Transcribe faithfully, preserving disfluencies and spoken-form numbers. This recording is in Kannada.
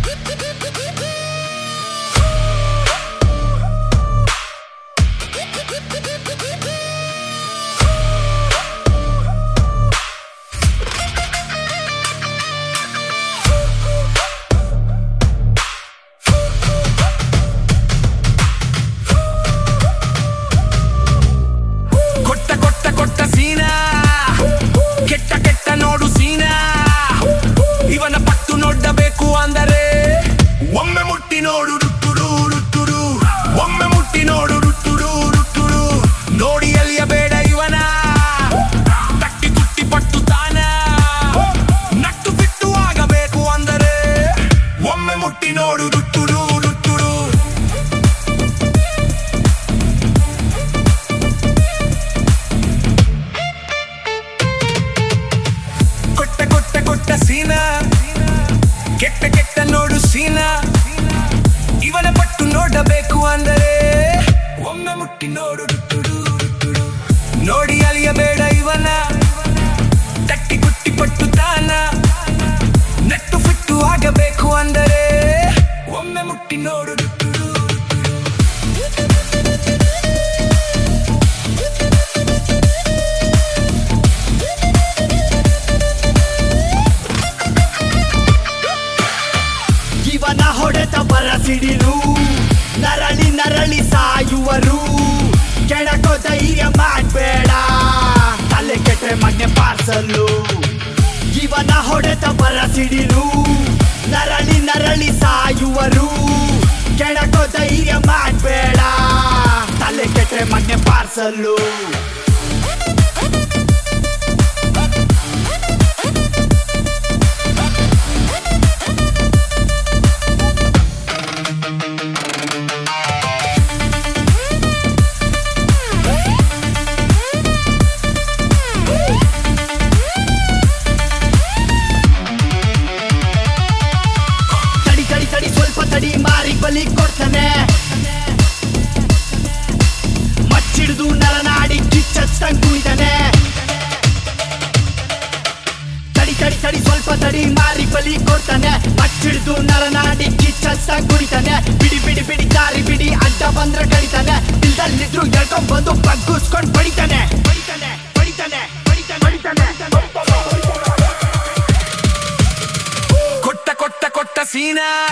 ಕೆಟ್ಟ ಕೆಟ್ಟ ನೋಡು ಸೀನಾ ಇವನ ಪಟ್ಟು ನೋಡಬೇಕು ಅಂದರೆ ಒಮ್ಮೆ ಮುಟ್ಟಿ ನೋಡು ನೋಡಿ ಅಲಿಯಬೇಡ ಇವನ ತಟ್ಟಿ ಕುಟ್ಟಿ ಪಟ್ಟು ತಾನ ನಟ್ಟು ಫಿಟ್ಟು ಆಗಬೇಕು ಅಂದರೆ ಒಮ್ಮೆ ಮುಟ್ಟಿ ನೋಡು ಇವನ ಹೊಡೆತ ಬರಸಿಡಿರು ನರಳಿ ನರಳಿ ಸಾಯುವರು ಕೆಣಕೋ ಧೈರ್ಯ ಮಾಡಬೇಡ ತಲೆ ಕೆಟ್ರೆ ಮಣ್ಣೆ ಪಾರ್ಸಲ್ಲು ಇವನ ಹೊಡೆತ ಬರಸಿಡಿರು ನರಳಿ ನರಳಿ ಸಾಯುವರು ಕೆಣಕೋ ಧೈರ್ಯ ಮಾಡಬೇಡ ತಲೆ ಕೆಟ್ರೆ ಮಣ್ಣೆ ಪಾರ್ಸಲ್ಲು ಮಾರಿ ಬಲಿ ಕೊಡ್ತಾನೆ ಮಚ್ಚಿಡ್ದು ನರನಾಡಿ ಕಿಚ್ಚಂಗ್ ಕುಣಿತಾನೆ ತಡಿ ತಡಿ ತಡಿ ಸ್ವಲ್ಪ ತಡಿ ಮಾರಿ ಬಲಿ ಕೊಡ್ತಾನೆ ಮಚ್ಚಿಡ್ದು ನರನಾಡಿ ಕಿಚ್ಚಂಗ್ ಕುಣಿತಾನೆ ಬಿಡಿ ಬಿಡಿ ಬಿಡಿ ದಾರಿ ಬಿಡಿ ಅಡ್ಡ ಬಂದ್ರೆ ಕಡಿತಾನೆ ಬಿಲ್ದಲ್ಲಿದ್ರು ಎಳ್ಕೊಂಡ್ ಬಂದು ಬಗ್ಗಿಸ್ಕೊಂಡ್ ಬಡಿತಾನೆ ಬಡಿತಾನೆ ಬಡಿತಾನೆ ಬಡಿತಾನೆ ಕೊಟ್ಟ ಕೊಟ್ಟ ಕೊಟ್ಟ ಸೀನಾ